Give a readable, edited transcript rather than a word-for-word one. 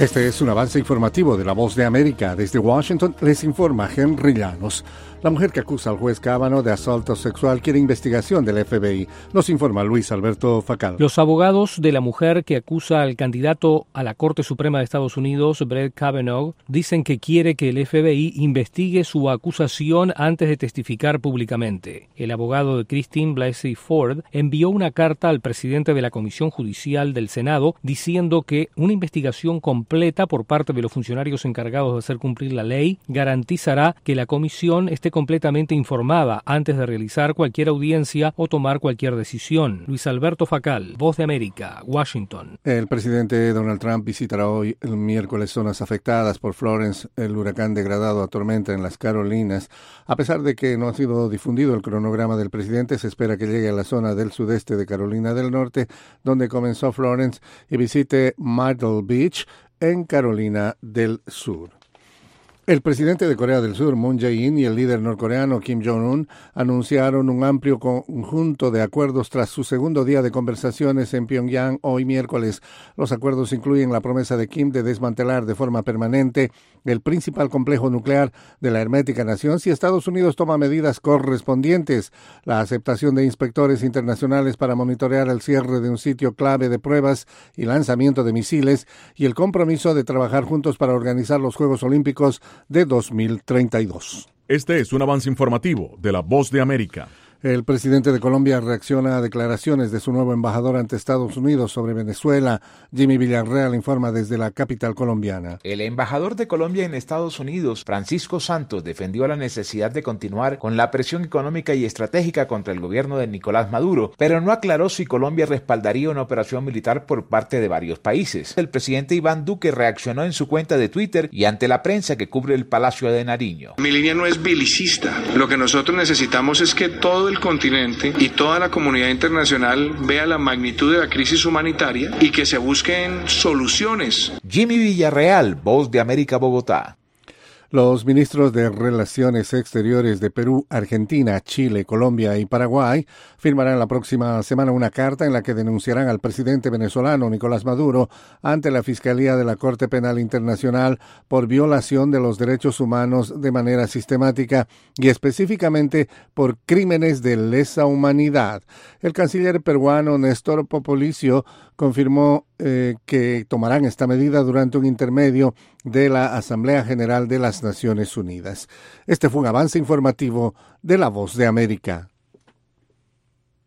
Este es un avance informativo de La Voz de América. Desde Washington les informa Henry Llanos. La mujer que acusa al juez Kavanaugh de asalto sexual quiere investigación del FBI. Nos informa Luis Alberto Facal. Los abogados de la mujer que acusa al candidato a la Corte Suprema de Estados Unidos, Brett Kavanaugh, dicen que quiere que el FBI investigue su acusación antes de testificar públicamente. El abogado de Christine Blasey Ford envió una carta al presidente de la Comisión Judicial del Senado diciendo que una investigación completa por parte de los funcionarios encargados de hacer cumplir la ley garantizará que la comisión esté completamente informada antes de realizar cualquier audiencia o tomar cualquier decisión. Luis Alberto Facal, Voz de América, Washington. El presidente Donald Trump visitará hoy, el miércoles, zonas afectadas por Florence, el huracán degradado a tormenta en las Carolinas. A pesar de que no ha sido difundido el cronograma del presidente, se espera que llegue a la zona del sudeste de Carolina del Norte, donde comenzó Florence, y visite Myrtle Beach, en Carolina del Sur. El presidente de Corea del Sur, Moon Jae-in, y el líder norcoreano Kim Jong-un anunciaron un amplio conjunto de acuerdos tras su segundo día de conversaciones en Pyongyang hoy miércoles. Los acuerdos incluyen la promesa de Kim de desmantelar de forma permanente el principal complejo nuclear de la hermética nación si Estados Unidos toma medidas correspondientes, la aceptación de inspectores internacionales para monitorear el cierre de un sitio clave de pruebas y lanzamiento de misiles, y el compromiso de trabajar juntos para organizar los Juegos Olímpicos de 2032. Este es un avance informativo de La Voz de América. El presidente de Colombia reacciona a declaraciones de su nuevo embajador ante Estados Unidos sobre Venezuela. Jimmy Villarreal informa desde la capital colombiana. El embajador de Colombia en Estados Unidos, Francisco Santos, defendió la necesidad de continuar con la presión económica y estratégica contra el gobierno de Nicolás Maduro, pero no aclaró si Colombia respaldaría una operación militar por parte de varios países. El presidente Iván Duque reaccionó en su cuenta de Twitter y ante la prensa que cubre el Palacio de Nariño. Mi línea no es belicista. Lo que nosotros necesitamos es que todo el continente y toda la comunidad internacional vea la magnitud de la crisis humanitaria y que se busquen soluciones. Jimmy Villarreal, Voz de América, Bogotá. Los ministros de Relaciones Exteriores de Perú, Argentina, Chile, Colombia y Paraguay firmarán la próxima semana una carta en la que denunciarán al presidente venezolano Nicolás Maduro ante la Fiscalía de la Corte Penal Internacional por violación de los derechos humanos de manera sistemática y específicamente por crímenes de lesa humanidad. El canciller peruano Néstor Popolicio confirmó que tomarán esta medida durante un intermedio de la Asamblea General de las Naciones Unidas. Este fue un avance informativo de La Voz de América.